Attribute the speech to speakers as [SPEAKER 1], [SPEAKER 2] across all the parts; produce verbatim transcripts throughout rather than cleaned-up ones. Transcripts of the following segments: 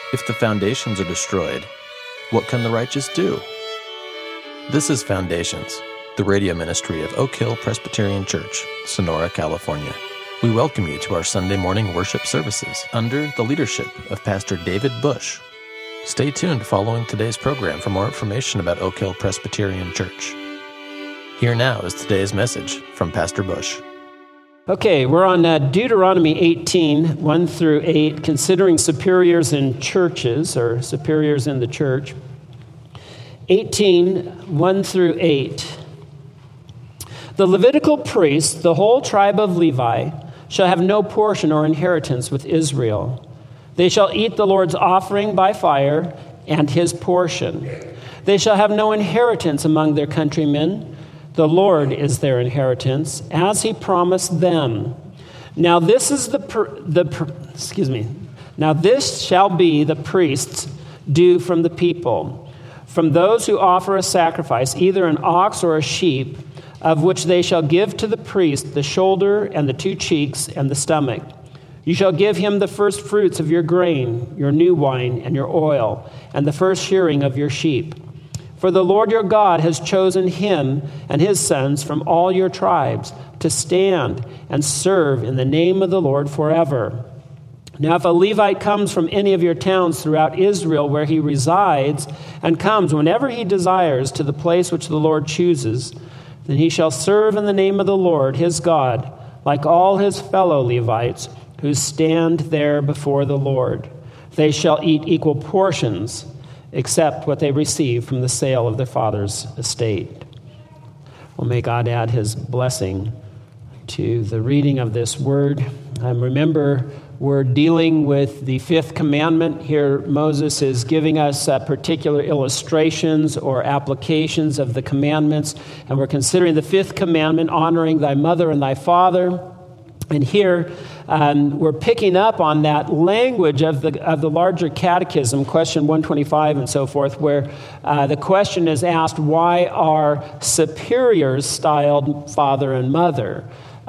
[SPEAKER 1] If the foundations are destroyed, what can the righteous do? This is Foundations, the radio ministry of Oak Hill Presbyterian Church, Sonora, California. We welcome you to our Sunday morning worship services under the leadership of Pastor David Bush. Stay tuned following today's program for more information about Oak Hill Presbyterian Church. Here now is today's message from Pastor Bush.
[SPEAKER 2] Okay, we're on uh, Deuteronomy eighteen, one through eight, considering superiors in churches, or superiors in the church. eighteen, one through eight. The Levitical priests, the whole tribe of Levi, shall have no portion or inheritance with Israel. They shall eat the Lord's offering by fire and his portion. They shall have no inheritance among their countrymen. The Lord is their inheritance, as he promised them. Now this is the pr- the pr- excuse me. Now this shall be the priests' due from the people, from those who offer a sacrifice, either an ox or a sheep, of which they shall give to the priest the shoulder and the two cheeks and the stomach. You shall give him the first fruits of your grain, your new wine, and your oil, and the first shearing of your sheep. For the Lord your God has chosen him and his sons from all your tribes to stand and serve in the name of the Lord forever. Now if a Levite comes from any of your towns throughout Israel where he resides, and comes whenever he desires to the place which the Lord chooses, then he shall serve in the name of the Lord his God, like all his fellow Levites who stand there before the Lord. They shall eat equal portions, except what they receive from the sale of their father's estate. Well, may God add his blessing to the reading of this word. Um, remember, we're dealing with the fifth commandment. Here, Moses is giving us uh, particular illustrations or applications of the commandments, and we're considering the fifth commandment, honoring thy mother and thy father. And here, um, we're picking up on that language of the of the larger catechism, question one twenty-five and so forth, where uh, the question is asked, why are superiors styled father and mother?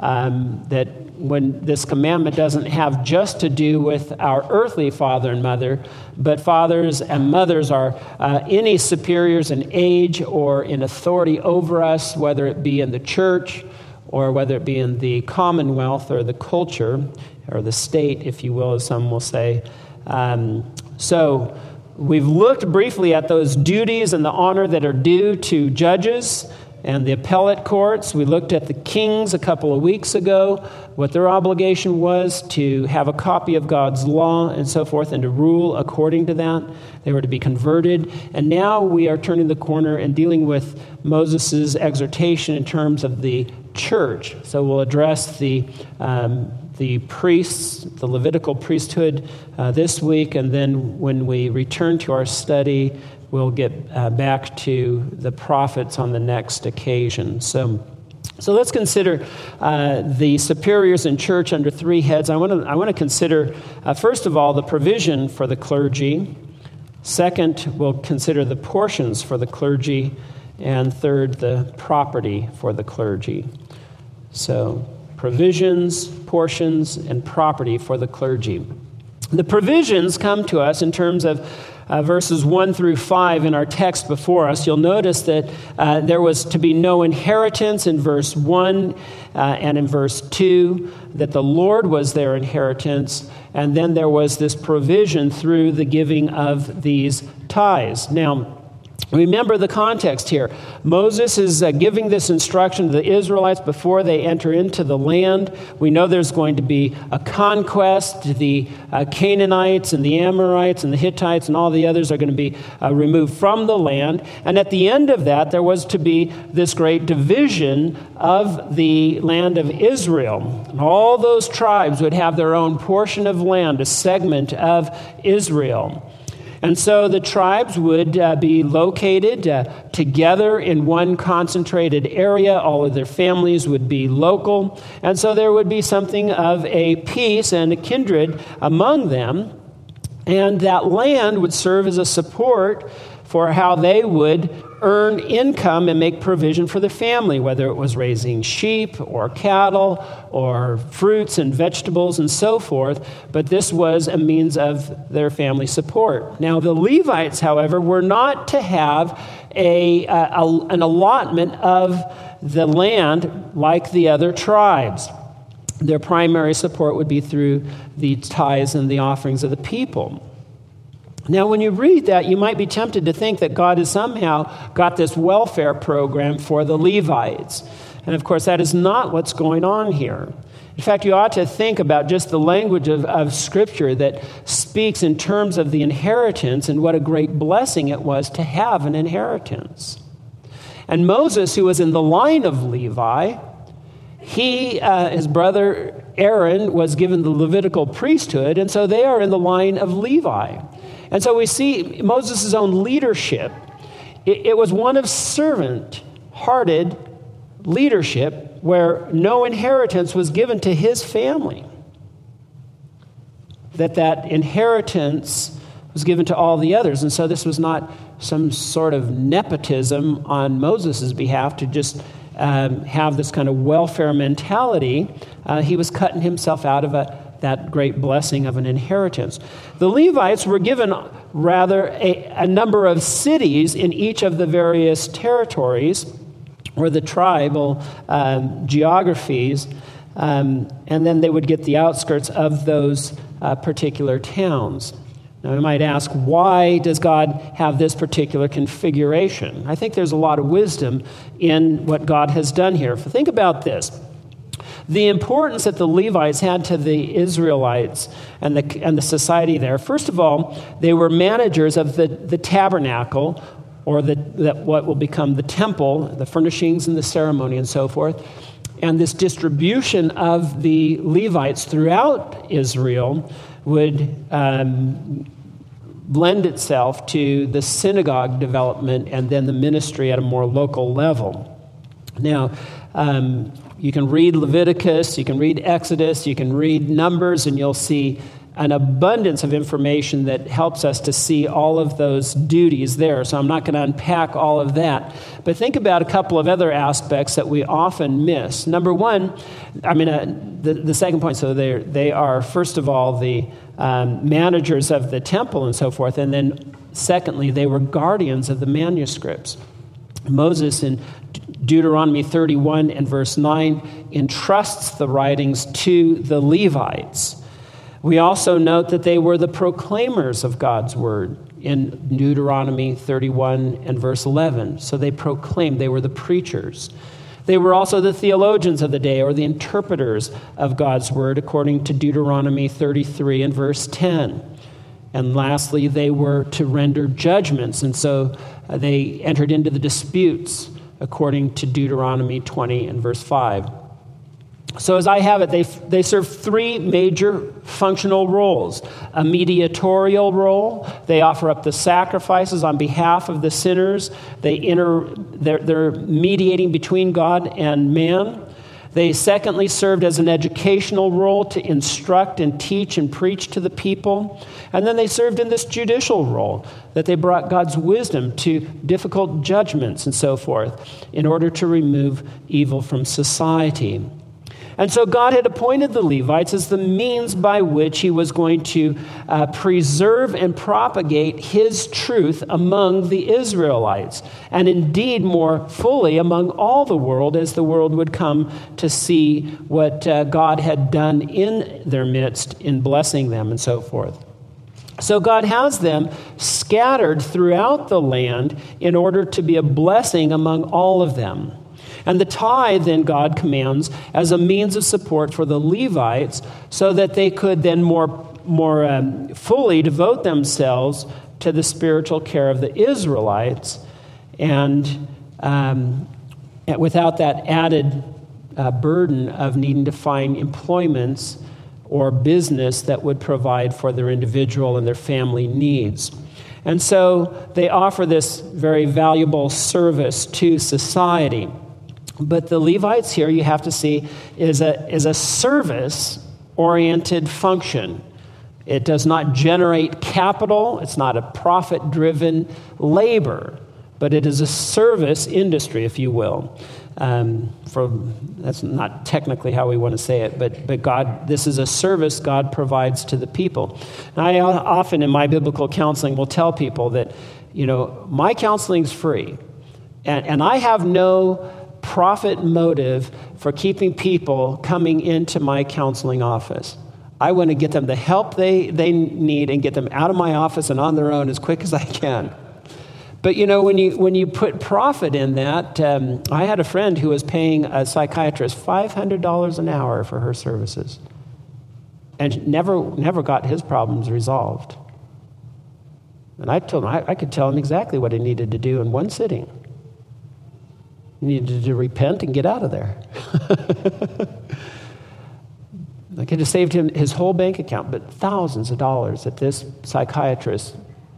[SPEAKER 2] Um, that when this commandment doesn't have just to do with our earthly father and mother, but fathers and mothers are uh, any superiors in age or in authority over us, whether it be in the church, or whether it be in the commonwealth or the culture, or the state, if you will, as some will say. Um, so we've looked briefly at those duties and the honor that are due to judges and the appellate courts. We looked at the kings a couple of weeks ago, what their obligation was to have a copy of God's law and so forth, and to rule according to that. They were to be converted. And now we are turning the corner and dealing with Moses' exhortation in terms of the church. So we'll address the um, the priests, the Levitical priesthood uh, this week, and then when we return to our study, we'll get uh, back to the prophets on the next occasion. So, so let's consider uh, the superiors in church under three heads. I want to I want to consider uh, first of all the provision for the clergy. Second, we'll consider the portions for the clergy, and third, the property for the clergy. So, provisions, portions, and property for the clergy. The provisions come to us in terms of uh, verses one through five in our text before us. You'll notice that uh, there was to be no inheritance in verse one uh, and in verse two, that the Lord was their inheritance, and then there was this provision through the giving of these tithes. Now, remember the context here. Moses is uh, giving this instruction to the Israelites before they enter into the land. We know there's going to be a conquest. The uh, Canaanites and the Amorites and the Hittites and all the others are going to be uh, removed from the land. And at the end of that, there was to be this great division of the land of Israel. And all those tribes would have their own portion of land, a segment of Israel. And so the tribes would uh, be located uh, together in one concentrated area. All of their families would be local. And so there would be something of a peace and a kindred among them. And that land would serve as a support for how they would earn income and make provision for the family, whether it was raising sheep or cattle or fruits and vegetables and so forth, but this was a means of their family support. Now, the Levites, however, were not to have a, a, a an allotment of the land like the other tribes. Their primary support would be through the tithes and the offerings of the people. Now, when you read that, you might be tempted to think that God has somehow got this welfare program for the Levites. And of course, that is not what's going on here. In fact, you ought to think about just the language of, of Scripture that speaks in terms of the inheritance and what a great blessing it was to have an inheritance. And Moses, who was in the line of Levi, he, uh, his brother Aaron, was given the Levitical priesthood, and so they are in the line of Levi. And so we see Moses' own leadership. It, it was one of servant-hearted leadership where no inheritance was given to his family. That that inheritance was given to all the others. And so this was not some sort of nepotism on Moses' behalf to just um, have this kind of welfare mentality. Uh, he was cutting himself out of a that great blessing of an inheritance. The Levites were given rather a, a number of cities in each of the various territories or the tribal um, geographies, um, and then they would get the outskirts of those uh, particular towns. Now, you might ask, why does God have this particular configuration? I think there's a lot of wisdom in what God has done here. Think about this. The importance that the Levites had to the Israelites and the, and the society there, first of all, they were managers of the, the tabernacle, or the, the, what will become the temple, the furnishings and the ceremony and so forth. And this distribution of the Levites throughout Israel would um, lend itself to the synagogue development and then the ministry at a more local level. Now, um, you can read Leviticus, you can read Exodus, you can read Numbers, and you'll see an abundance of information that helps us to see all of those duties there. So I'm not going to unpack all of that. But think about a couple of other aspects that we often miss. Number one, I mean, uh, the, the second point, so they they are, first of all, the um, managers of the temple and so forth. And then secondly, they were guardians of the manuscripts. Moses in Deuteronomy thirty-one and verse nine entrusts the writings to the Levites. We also note that they were the proclaimers of God's word in Deuteronomy thirty-one and verse eleven. So they proclaimed, they were the preachers. They were also the theologians of the day, or the interpreters of God's word, according to Deuteronomy thirty-three and verse ten. And lastly, they were to render judgments, and so uh, they entered into the disputes, according to Deuteronomy twenty and verse five. So as I have it, they they serve three major functional roles. A mediatorial role. They offer up the sacrifices on behalf of the sinners. They inter, they're, they're mediating between God and man. They secondly served as an educational role to instruct and teach and preach to the people. And then they served in this judicial role, that they brought God's wisdom to difficult judgments and so forth in order to remove evil from society. And so God had appointed the Levites as the means by which he was going to uh, preserve and propagate his truth among the Israelites, and indeed more fully among all the world, as the world would come to see what uh, God had done in their midst in blessing them and so forth. So God has them scattered throughout the land in order to be a blessing among all of them. And the tithe, then, God commands as a means of support for the Levites so that they could then more, more um, fully devote themselves to the spiritual care of the Israelites, and um, without that added uh, burden of needing to find employments or business that would provide for their individual and their family needs. And so they offer this very valuable service to society. But the Levites here, you have to see, is a, is a service-oriented function. It does not generate capital. It's not a profit-driven labor. but it is a service industry, if you will. Um, for, that's not technically how we want to say it, but but God, this is a service God provides to the people. And I often in my biblical counseling will tell people that, you know, my counseling's free, and, and I have no profit motive for keeping people coming into my counseling office. I want to get them the help they, they need and get them out of my office and on their own as quick as I can. But, you know, when you when you put profit in that, um, I had a friend who was paying a psychiatrist five hundred dollars an hour for her services and never never got his problems resolved. And I told him, I, I could tell him exactly what he needed to do in one sitting. He needed to repent and get out of there. I could have saved him his whole bank account, but thousands of dollars that this psychiatrist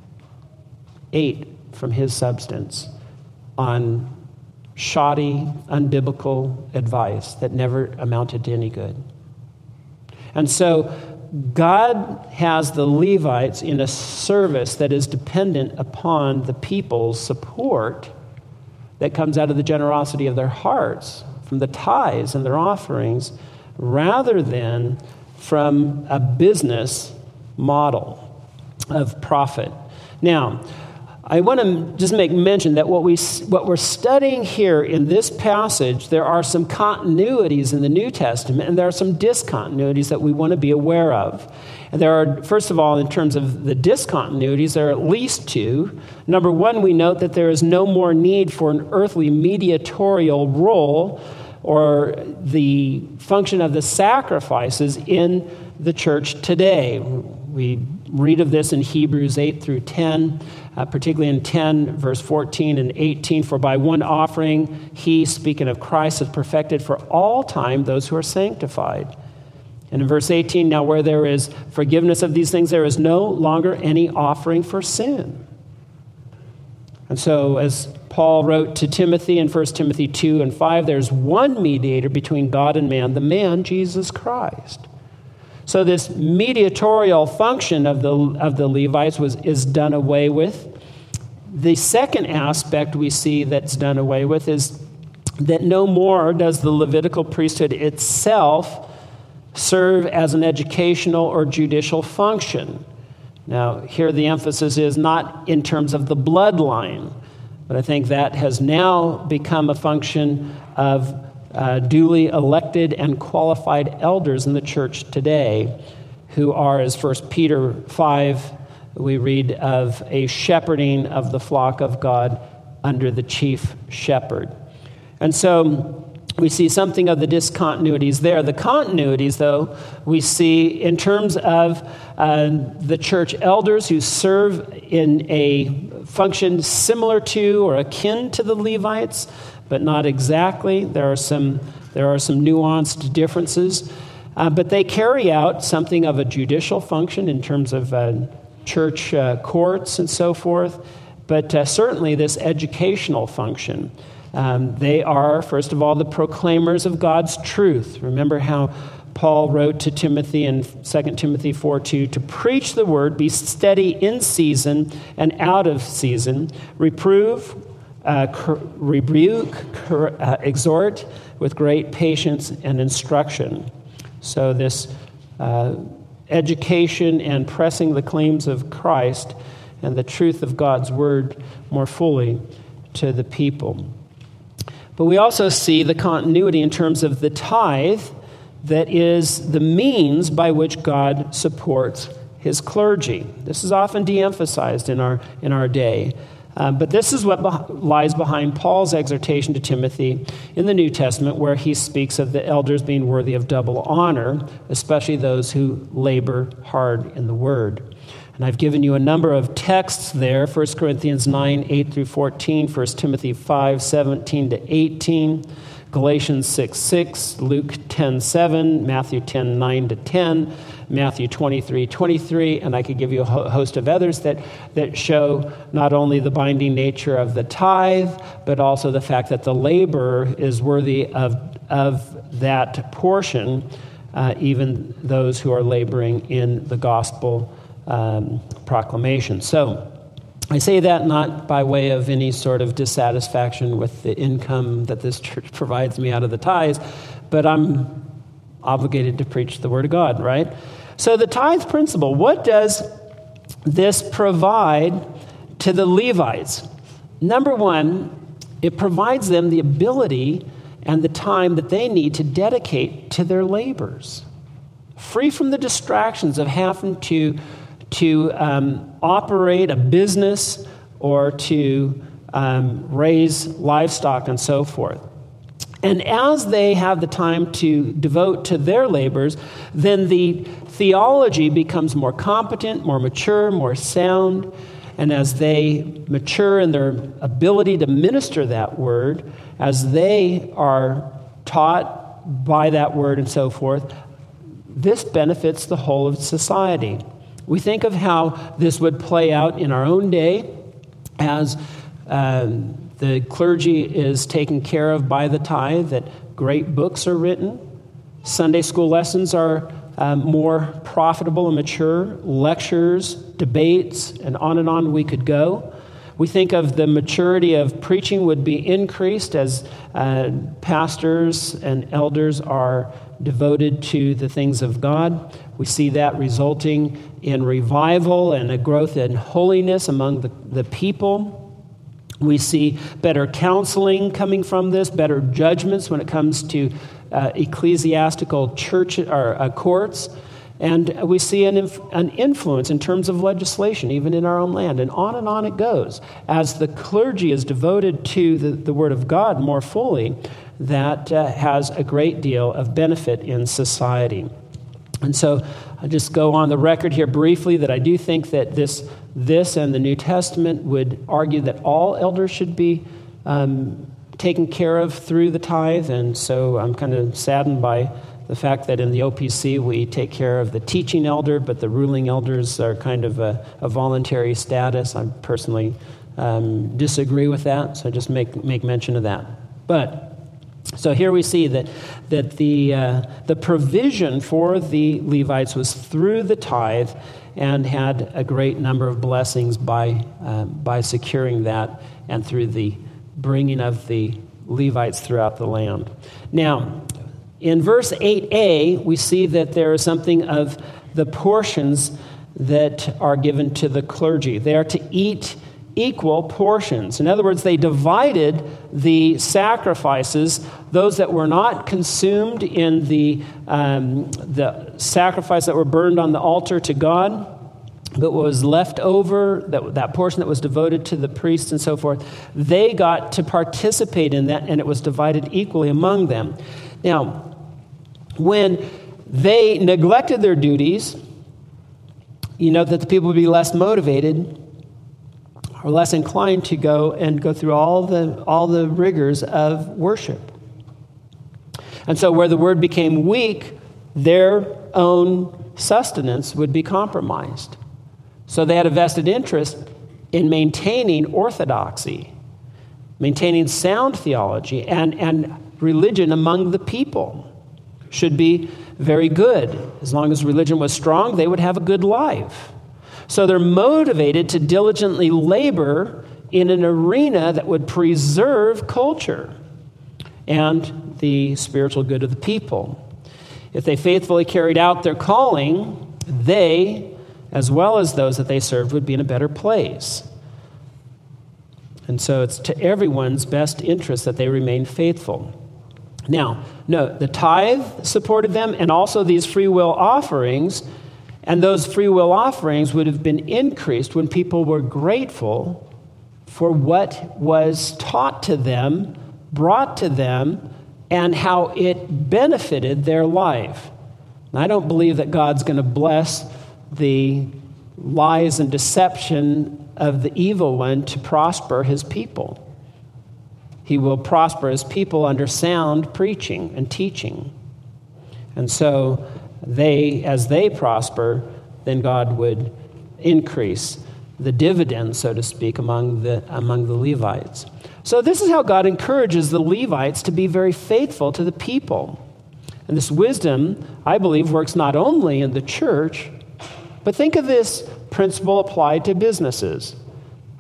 [SPEAKER 2] ate from his substance on shoddy, unbiblical advice that never amounted to any good. And so God has the Levites in a service that is dependent upon the people's support that comes out of the generosity of their hearts, from the tithes and their offerings, rather than from a business model of profit. Now, I want to just make mention that what, we, what we're studying here in this passage, there are some continuities in the New Testament, and there are some discontinuities that we want to be aware of. And there are, first of all, in terms of the discontinuities, there are at least two. Number one, we note that there is no more need for an earthly mediatorial role or the function of the sacrifices in the church today. We read of this in Hebrews eight through ten, uh, particularly in ten, verse fourteen and eighteen. For by one offering, he, speaking of Christ, has perfected for all time those who are sanctified. And in verse eighteen, now where there is forgiveness of these things, there is no longer any offering for sin. And so, as Paul wrote to Timothy in First Timothy two and five, there's one mediator between God and man, the man, Jesus Christ. So this mediatorial function of the of the Levites was is done away with. The second aspect we see that's done away with is that no more does the Levitical priesthood itself serve as an educational or judicial function. Now, here the emphasis is not in terms of the bloodline, but I think that has now become a function of uh, duly elected and qualified elders in the church today, who are, as First Peter five, we read of a shepherding of the flock of God under the chief shepherd. And so we see something of the discontinuities there. The continuities, though, we see in terms of uh, the church elders who serve in a function similar to or akin to the Levites, but not exactly. There are some there are some nuanced differences, uh, but they carry out something of a judicial function in terms of uh, church uh, courts and so forth, but uh, certainly this educational function. Um, they are, first of all, the proclaimers of God's truth. Remember how Paul wrote to Timothy in Second Timothy four two, to preach the word, be steady in season and out of season, reprove, uh, cur- rebuke, cur- uh, exhort with great patience and instruction. So this uh, education and pressing the claims of Christ and the truth of God's word more fully to the people. But we also see the continuity in terms of the tithe that is the means by which God supports his clergy. This is often de-emphasized in our, in our day. Uh, but this is what be- lies behind Paul's exhortation to Timothy in the New Testament, where he speaks of the elders being worthy of double honor, especially those who labor hard in the word. And I've given you a number of texts there, First Corinthians nine, eight through fourteen, First Timothy five, seventeen to eighteen, Galatians six, six, Luke ten, seven, Matthew ten, nine to ten, Matthew twenty-three, twenty-three, and I could give you a host of others that, that show not only the binding nature of the tithe, but also the fact that the laborer is worthy of, of that portion, uh, even those who are laboring in the gospel Um, proclamation. So I say that not by way of any sort of dissatisfaction with the income that this church provides me out of the tithes, but I'm obligated to preach the Word of God, right? So the tithe principle, what does this provide to the Levites? Number one, it provides them the ability and the time that they need to dedicate to their labors, free from the distractions of having to, to um, operate a business or to um, raise livestock and so forth. And as they have the time to devote to their labors, then the theology becomes more competent, more mature, more sound. And as they mature in their ability to minister that word, as they are taught by that word and so forth, this benefits the whole of society. We think of how this would play out in our own day as um, the clergy is taken care of by the tithe, that great books are written, Sunday school lessons are um, more profitable and mature, lectures, debates, and on and on we could go. We think of the maturity of preaching would be increased as uh, pastors and elders are devoted to the things of God. We see that resulting in revival and a growth in holiness among the, the people. We see better counseling coming from this, better judgments when it comes to uh, ecclesiastical church or uh, courts. And we see an, inf- an influence in terms of legislation, even in our own land. And on and on it goes. As the clergy is devoted to the, the Word of God more fully, that uh, has a great deal of benefit in society. And so I'll just go on the record here briefly that I do think that this, this and the New Testament would argue that all elders should be um, taken care of through the tithe. And so I'm kind of saddened by the fact that in the O P C we take care of the teaching elder, but the ruling elders are kind of a, a voluntary status. I personally um, disagree with that, so I just make make mention of that. But so here we see that that the uh, the provision for the Levites was through the tithe, and had a great number of blessings by uh, by securing that, and through the bringing of the Levites throughout the land. Now, in verse eight a, we see that there is something of the portions that are given to the clergy. They are to eat equal portions. In other words, they divided the sacrifices, those that were not consumed in the, um, the sacrifice that were burned on the altar to God, but what was left over, that, that portion that was devoted to the priests and so forth, they got to participate in that, and it was divided equally among them. Now, when they neglected their duties, you know that the people would be less motivated or less inclined to go and go through all the all the rigors of worship. And so where the word became weak, their own sustenance would be compromised. So they had a vested interest in maintaining orthodoxy, maintaining sound theology, and, and religion among the people should be very good. As long as religion was strong, they would have a good life. So they're motivated to diligently labor in an arena that would preserve culture and the spiritual good of the people. If they faithfully carried out their calling, they, as well as those that they served, would be in a better place. And so it's to everyone's best interest that they remain faithful. Now, no, the tithe supported them, and also these free will offerings. And those free will offerings would have been increased when people were grateful for what was taught to them, brought to them, and how it benefited their life. And I don't believe that God's going to bless the lies and deception of the evil one to prosper his people. He will prosper his people under sound preaching and teaching. And so they, as they prosper, then God would increase the dividend, so to speak, among the among the Levites. So this is how God encourages the Levites to be very faithful to the people. And this wisdom, I believe, works not only in the church, but think of this principle applied to businesses.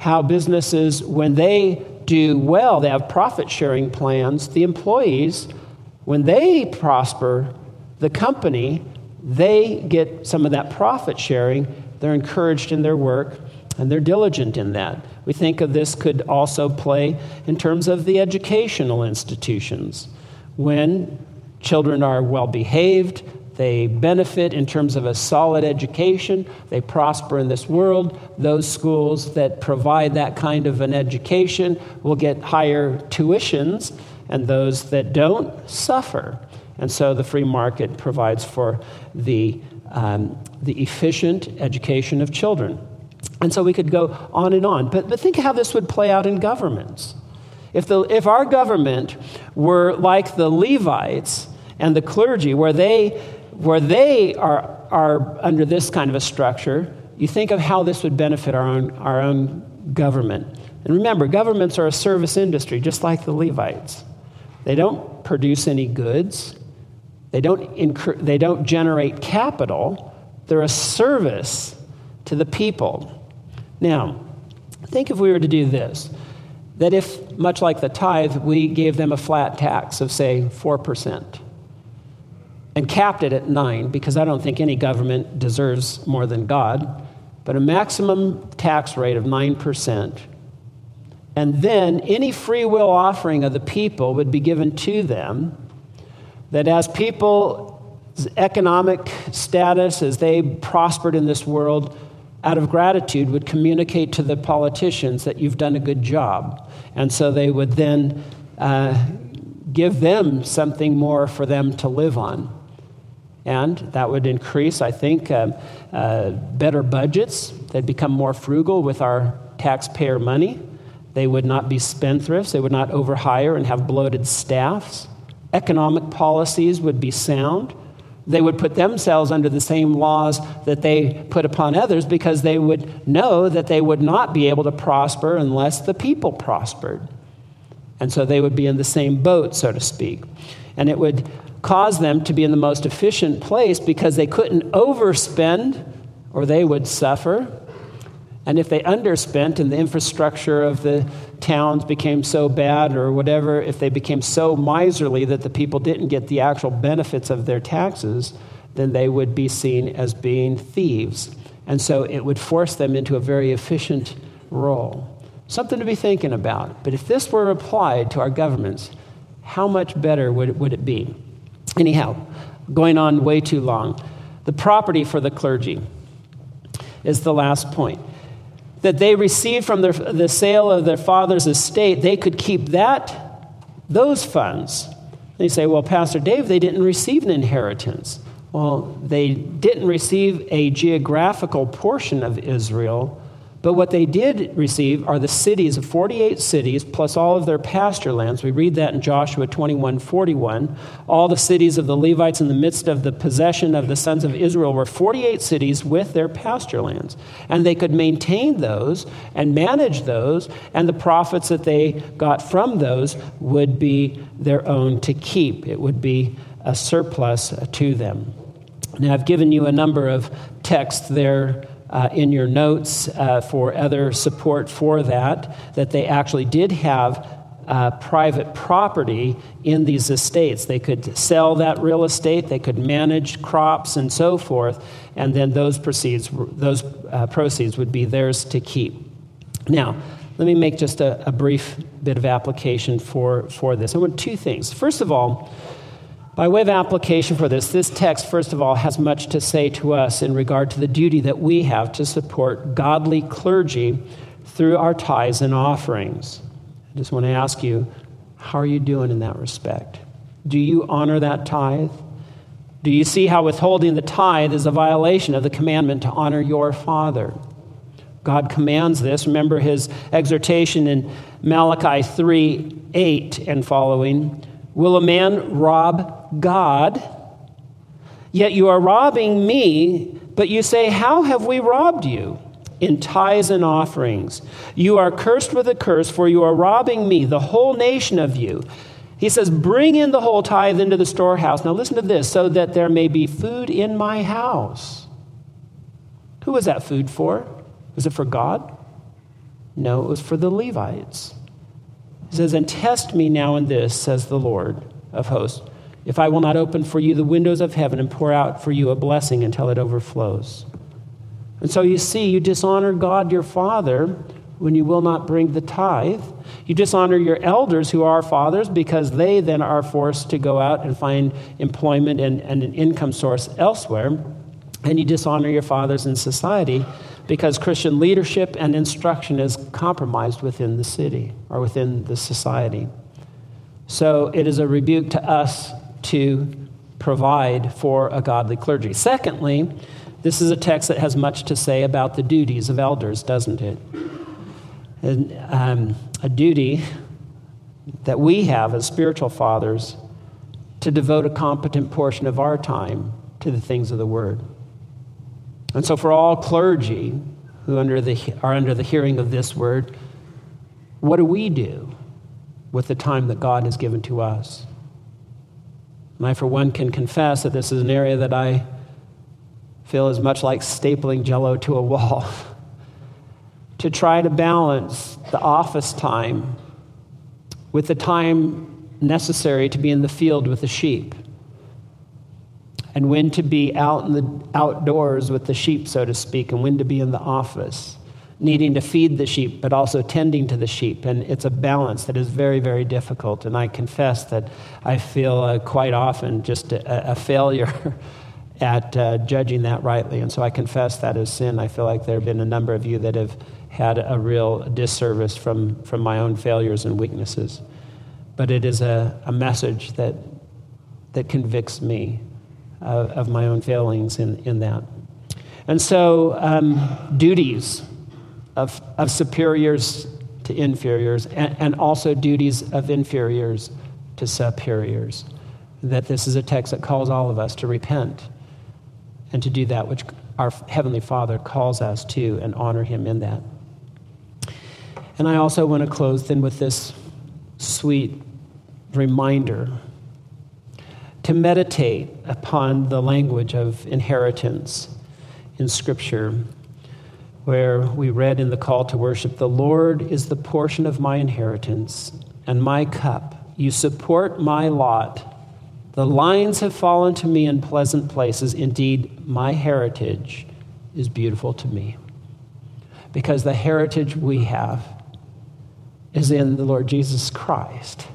[SPEAKER 2] how businesses, when they do well, they have profit-sharing plans. The employees, when they prosper, the company, they get some of that profit sharing. They're encouraged in their work, and they're diligent in that. We think of this could also play in terms of the educational institutions. When children are well-behaved, they benefit in terms of a solid education, they prosper in this world. Those schools that provide that kind of an education will get higher tuitions, and those that don't suffer. And so the free market provides for the, um, the efficient education of children. And so we could go on and on. But, but think how this would play out in governments. If, the, if our government were like the Levites and the clergy, where they, where they are, are under this kind of a structure, you think of how this would benefit our own, our own government. And remember, governments are a service industry, just like the Levites. They don't produce any goods. They don't, incur, they don't generate capital. They're a service to the people. Now, think if we were to do this, that if, much like the tithe, we gave them a flat tax of, say, four percent and capped it at nine, because I don't think any government deserves more than God, but a maximum tax rate of nine percent. And then any free will offering of the people would be given to them, that as people's economic status, as they prospered in this world, out of gratitude would communicate to the politicians that you've done a good job. And so they would then uh, give them something more for them to live on. And that would increase, I think, uh, uh, better budgets. They'd become more frugal with our taxpayer money. They would not be spendthrifts. They would not overhire and have bloated staffs. Economic policies would be sound. They would put themselves under the same laws that they put upon others, because they would know that they would not be able to prosper unless the people prospered. And so they would be in the same boat, so to speak. And it would cause them to be in the most efficient place, because they couldn't overspend or they would suffer. And if they underspent and the infrastructure of the towns became so bad or whatever, if they became so miserly that the people didn't get the actual benefits of their taxes, then they would be seen as being thieves. And so it would force them into a very efficient role. Something to be thinking about. But if this were applied to our governments, how much better would it, would it be? Anyhow, going on way too long. The property for the clergy is the last point. That they received from their, the sale of their father's estate, they could keep that, those funds. They say, well, Pastor Dave, they didn't receive an inheritance. Well, they didn't receive a geographical portion of Israel, but what they did receive are the cities of forty-eight cities, plus all of their pasture lands. We read that in Joshua twenty-one forty-one. All the cities of the Levites in the midst of the possession of the sons of Israel were forty-eight cities with their pasture lands. And they could maintain those and manage those, and the profits that they got from those would be their own to keep. It would be a surplus to them. Now, I've given you a number of texts there Uh, in your notes uh, for other support for that, that they actually did have uh, private property in these estates. They could sell that real estate, they could manage crops and so forth, and then those proceeds, those uh, proceeds would be theirs to keep. Now, let me make just a, a brief bit of application for, for this. I want two things. First of all, by way of application for this, this text, first of all, has much to say to us in regard to the duty that we have to support godly clergy through our tithes and offerings. I just want to ask you, how are you doing in that respect? Do you honor that tithe? Do you see how withholding the tithe is a violation of the commandment to honor your father? God commands this. Remember his exhortation in Malachi three eight and following. Will a man rob God? Yet you are robbing me, but you say, how have we robbed you? In tithes and offerings. You are cursed with a curse, for you are robbing me, the whole nation of you. He says, bring in the whole tithe into the storehouse. Now listen to this, so that there may be food in my house. Who was that food for? Was it for God? No, it was for the Levites. He says, and test me now in this, says the Lord of hosts, if I will not open for you the windows of heaven and pour out for you a blessing until it overflows. And so you see, you dishonor God your Father when you will not bring the tithe. You dishonor your elders who are fathers because they then are forced to go out and find employment and, and an income source elsewhere. And you dishonor your fathers in society because Christian leadership and instruction is compromised within the city or within the society. So it is a rebuke to us to provide for a godly clergy. Secondly, this is a text that has much to say about the duties of elders, doesn't it? And, um, a duty that we have as spiritual fathers to devote a competent portion of our time to the things of the Word. And so for all clergy who under the, are under the hearing of this word, what do we do with the time that God has given to us? And I, for one, can confess that this is an area that I feel is much like stapling Jell-O to a wall. To try to balance the office time with the time necessary to be in the field with the sheep, and when to be out in the outdoors with the sheep, so to speak, and when to be in the office, needing to feed the sheep, but also tending to the sheep. And it's a balance that is very, very difficult. And I confess that I feel uh, quite often just a, a failure at uh, judging that rightly. And so I confess that as sin. I feel like there have been a number of you that have had a real disservice from, from my own failures and weaknesses. But it is a, a message that that convicts me of, of my own failings in, in that. And so um, duties of, of superiors to inferiors, and, and also duties of inferiors to superiors. That this is a text that calls all of us to repent and to do that which our Heavenly Father calls us to, and honor Him in that. And I also want to close then with this sweet reminder to meditate upon the language of inheritance in Scripture, where we read in the call to worship, "The Lord is the portion of my inheritance and my cup. You support my lot. The lines have fallen to me in pleasant places. Indeed, my heritage is beautiful to me." Because the heritage we have is in the Lord Jesus Christ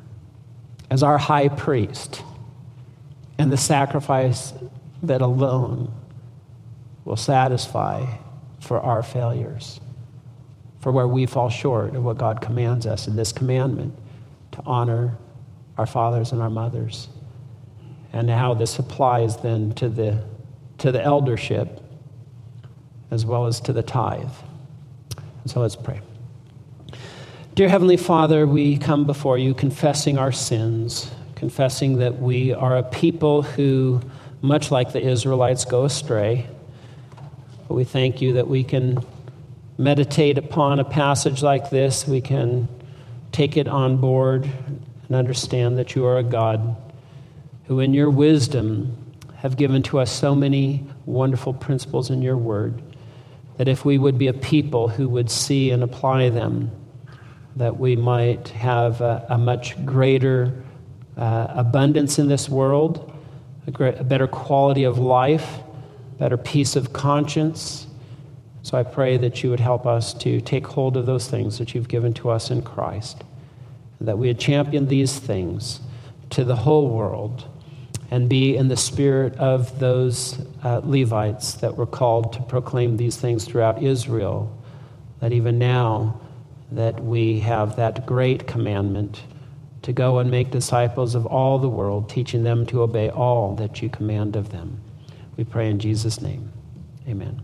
[SPEAKER 2] as our high priest, and the sacrifice that alone will satisfy for our failures, for where we fall short of what God commands us in this commandment to honor our fathers and our mothers, and how this applies then to the to the eldership as well as to the tithe. So let's pray. Dear Heavenly Father, we come before you confessing our sins, confessing that we are a people who, much like the Israelites, go astray. But we thank you that we can meditate upon a passage like this. We can take it on board and understand that you are a God who in your wisdom have given to us so many wonderful principles in your word, that if we would be a people who would see and apply them, that we might have a, a much greater uh, abundance in this world, a, great, a better quality of life, better peace of conscience. So I pray that you would help us to take hold of those things that you've given to us in Christ, and that we would champion these things to the whole world and be in the spirit of those uh, Levites that were called to proclaim these things throughout Israel, that even now that we have that great commandment to go and make disciples of all the world, teaching them to obey all that you command of them. We pray in Jesus' name. Amen.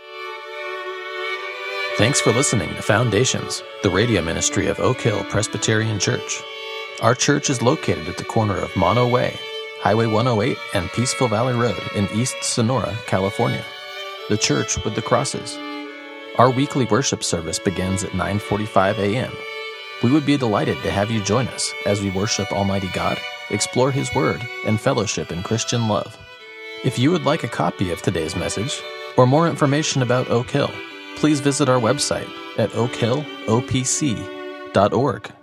[SPEAKER 1] Thanks for listening to Foundations, the radio ministry of Oak Hill Presbyterian Church. Our church is located at the corner of Mono Way, Highway one oh eight, and Peaceful Valley Road in East Sonora, California. The church with the crosses. Our weekly worship service begins at nine forty-five a.m. We would be delighted to have you join us as we worship Almighty God, explore His Word, and fellowship in Christian love. If you would like a copy of today's message or more information about Oak Hill, please visit our website at oak hill o p c dot org.